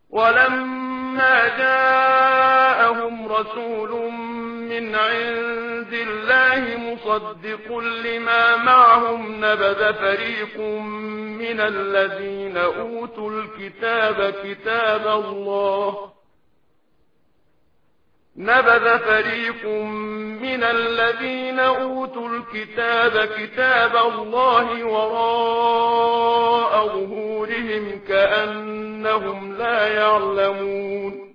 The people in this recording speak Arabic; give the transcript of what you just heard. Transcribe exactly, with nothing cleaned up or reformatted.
ولما جاءهم رسول من عند الله مصدق لما معهم نبذ فريق من الذين أوتوا الكتاب كتاب الله نبذ فريق من الذين أوتوا الكتاب كتاب الله وراء ظهورهم كأنهم لا يعلمون